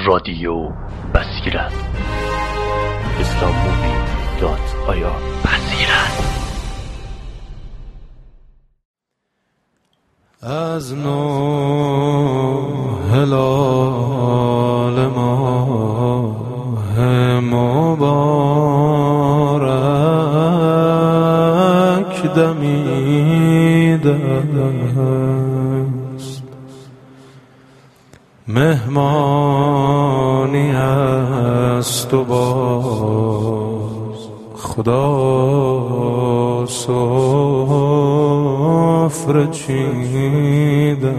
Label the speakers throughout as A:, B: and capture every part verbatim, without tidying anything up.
A: رادیو بصیرت اسلام مووی دات آی آر. بصیرت
B: از نو هلال ماه مبارک دمیده است، مهمانی است و باز خدا سفره چیده.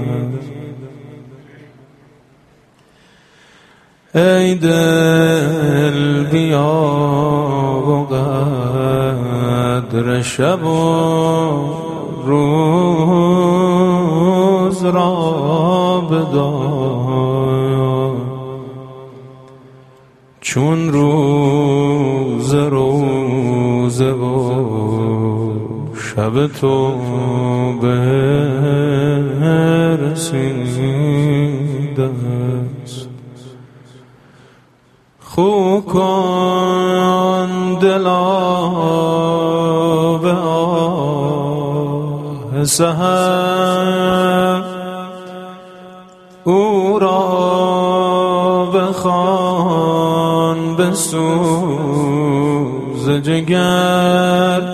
B: ای دل بیا و قدر شب و روز را بدان، چون روز روزه و شب تو برسیده است. خو کن دلا به آه سحر، او را بخوان به سوز جگر،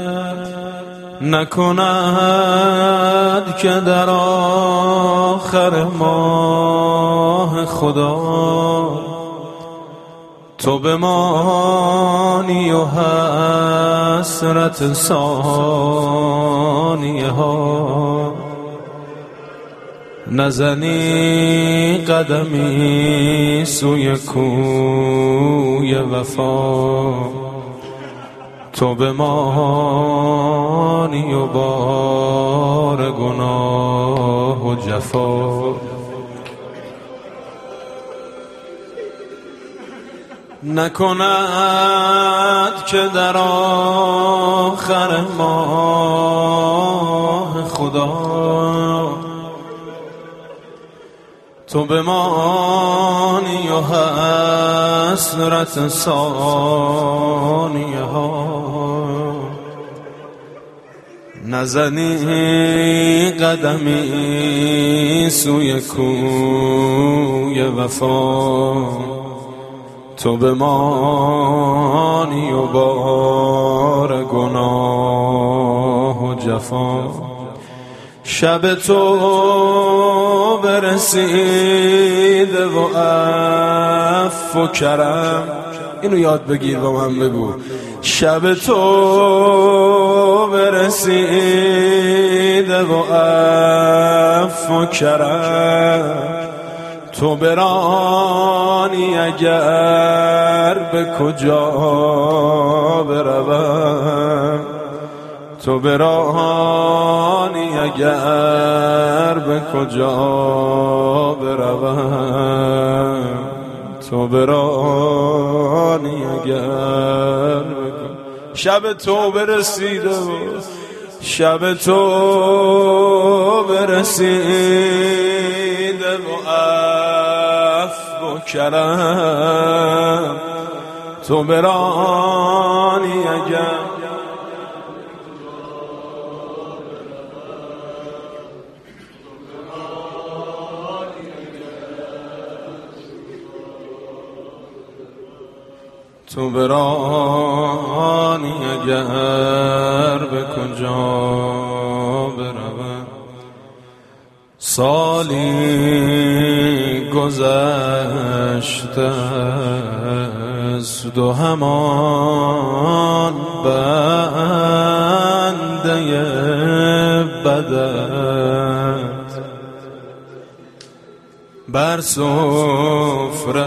B: نکند که در آخر ماه خدا تو بمانی و حسرت ثانیه ها نزنی قدمی سوی کوی وفا. تو بمانی و بار گناه و جفا، نکند که در آخر ماه خدا تو بمانی و حسرت ثانیه ها نزنی قدمی سوی کوی وفا. تو بمانی و بار گناه و جفا. شب تو برسیده و عفو و کرم، اینو یاد بگیر با من بگو. شب تو برسیده و عفو و کرم، تو برانی اگر به کجا بروم، تو برانی اگر به کجا بروم، تو برانی اگر شب تو برسیده و شب تو برسیده و عفو و کرم، تو برانی اگر تو برانی اگر به کجا بروم. سالی گذشته است و همان بنده بدت بر سفره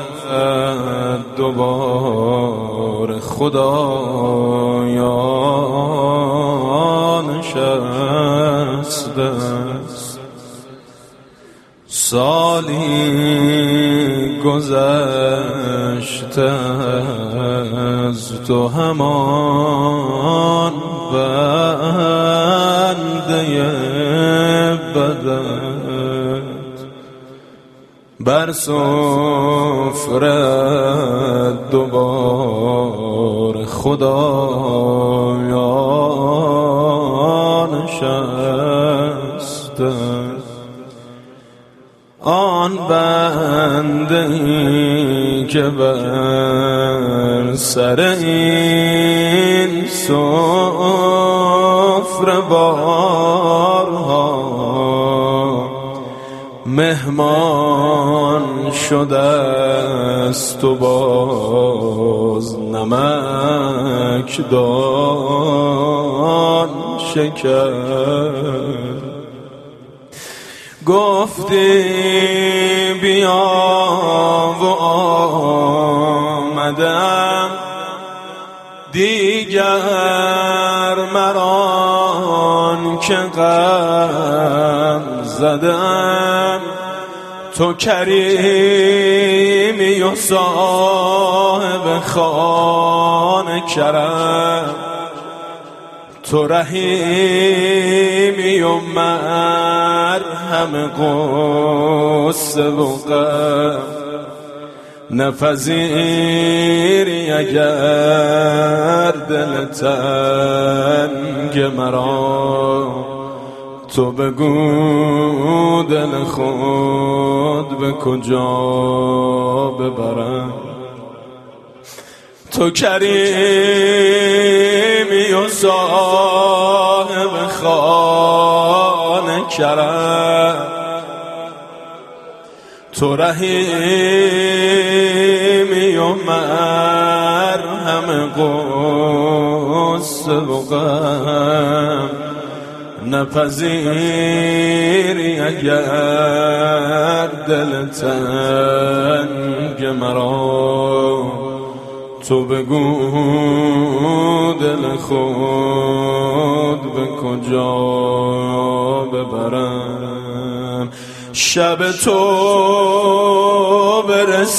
B: دوباره خدایا نشسته است. سالی گذشته از تو همان بنده بدت بر سفره دوباره خدایا نشسته، آن بنده‌ای که بر سر این سفره بارها مهمان شده است و باز نمک دان شکر. گفتی بیا و آمدم، دیگر مران که غم زدم. تو کریمی و صاحب خانه کرم، تو رحیمی و مرهم غصه و غم. نپذیری اگر دل تنگ مرا، تو بگو دل خود به کجا ببرم. تو کریمی و صاحب خانه کرم، تو رحیمی و مرهم غصه و غم. نپذیری اگر دل تنگ مرا، تو بگو دل خود به کجا ببرم. شب تو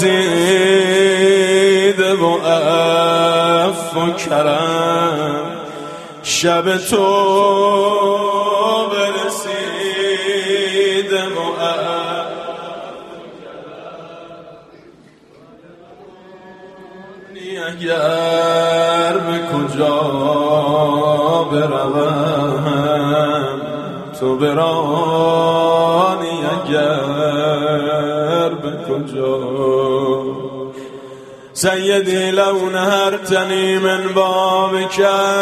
B: برسیده و عفو و کرم، شب تو برسیده و عفو اگر به کجا بروم، تو برانی اگر به کجا. سیدی لو نهرتنی من بابک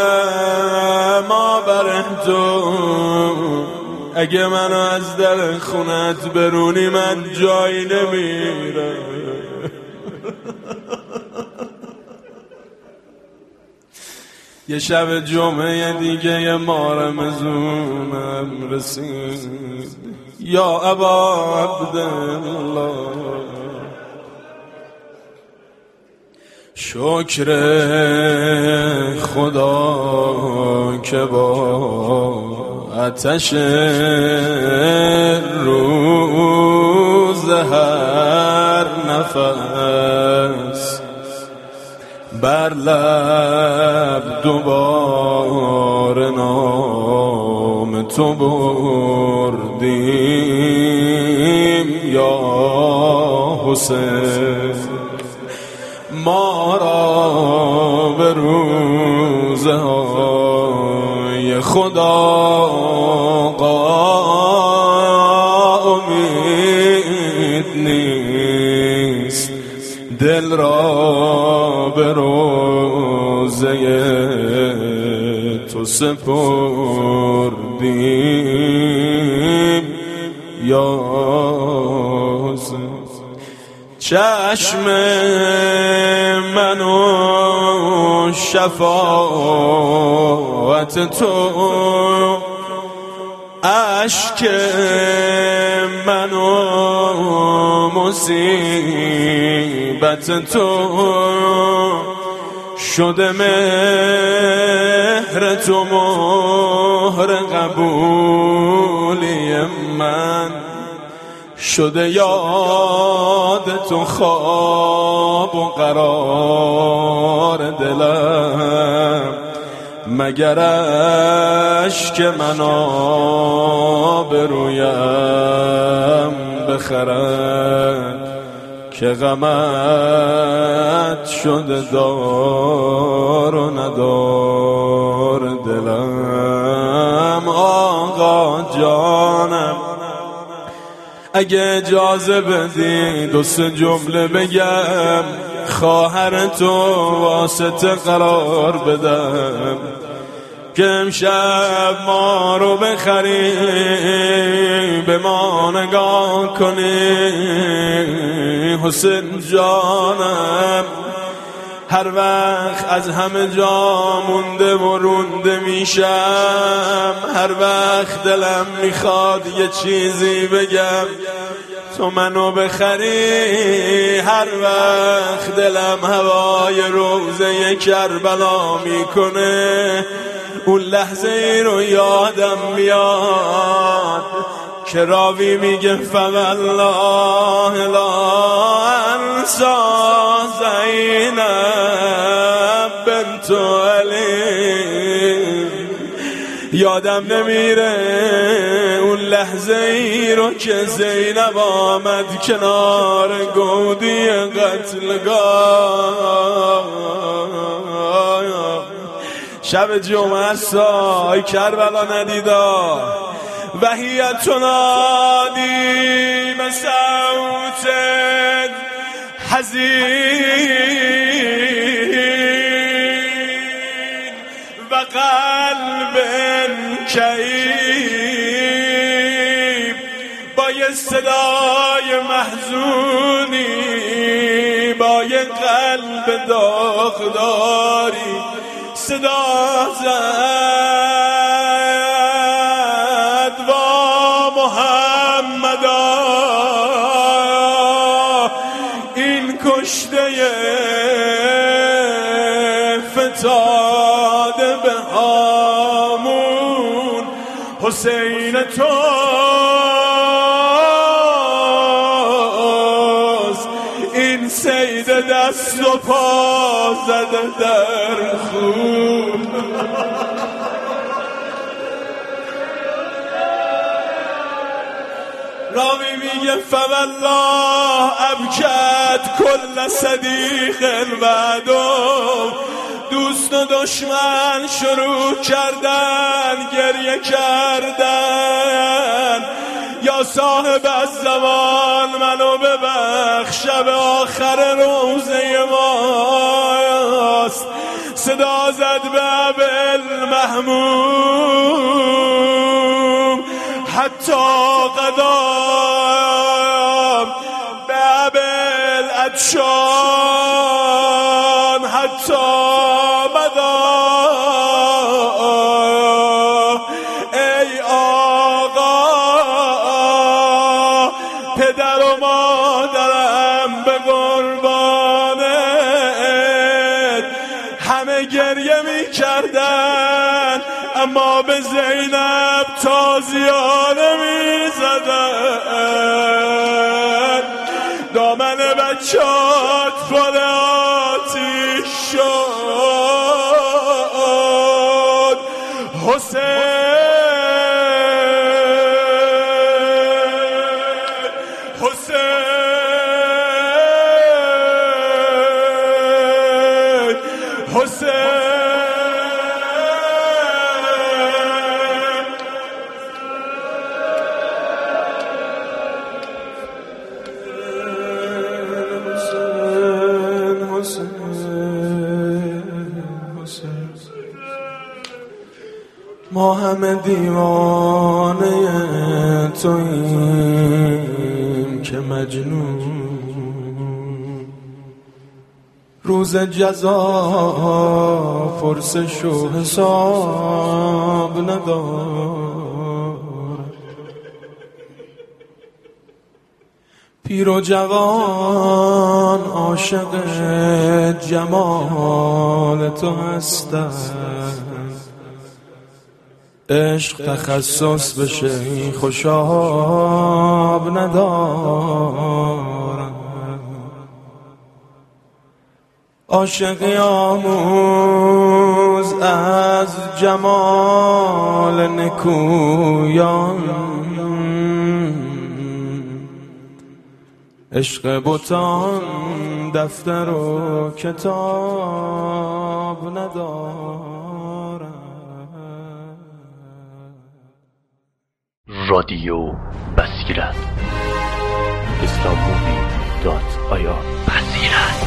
B: ما برهتو، اگه منو از در خونت برونی من جایی نمیرم. یه شب جمعه دیگه یه مارمزونم رسید، یا ابا عبدالله شکر خدا که با آتش روز هر نفس بر لب دوباره نام تو بردیم یا حسین. ما را به روزهای خدا امید نیست، دل را به روزه تو سپردیم یا حسین. چشم منو شفاعت تو، اشک منو مصیبت تو، شده مهر تو مهر قبولی من، شده یاد تو خواب و قرار دلم. مگر اشک من آبرویم بخرد، که غمت شده دار و ندار دلم. آقا جانم اگه اجازه بدی دو سه جمله بگم، خواهر تو واسطه قرار بدم که امشب ما رو بخری، به ما نگاه کنی. حسین جانم هر وقت از همه جا مونده و رونده میشم، هر وقت دلم میخواد یه چیزی بگم تو منو بخری. هر وقت دلم هوای روزه کربلا میکنه، اون لحظه ای رو یادم میاد که راوی میگه فوالله لا انسا زینب بنت علی. یادم نمیره اون لحظه ای رو که زینب آمد کنار گودی قتلگاه. شب جمعه سای کربلا ندیدا و هی تنادی بصوت حزین و قلب کئیب، با یه صدای محزونی، با یه قلب داغداری صدا زد با محمدا این کشته فتاده به هامون حسین توست، این سید دست و پا زده در خون. راوی میگه فوالله ابکت کل صدیق بعدو، دوست و دشمن شروع کردن گریه کردن. یا صاحب الزمان منو ببخش، شب آخر روزه ماست. صدا زد به ابوالمحموم حتی قضا، به ابوالعطشان حتی مضا. ای آقا پدر و مادرم به قربانت، همه گریه می کردن اما به زینب تازیانه می زدن. دامن بچات پر آتیش شد. حسین حسین حسین ما همه دیوانه توییم که مجنون، روز جزا پرسش و حساب ندار. پیر و جوان عاشق جمال تو هستند، عشق تخصص بشه این خوشاب ندارم. عاشقی آموز از جمال نکویان، عشق بتان دفتر و کتاب ندارد.
A: رادیو بصیرت اسلام مووی دات آی آر. بصیرت.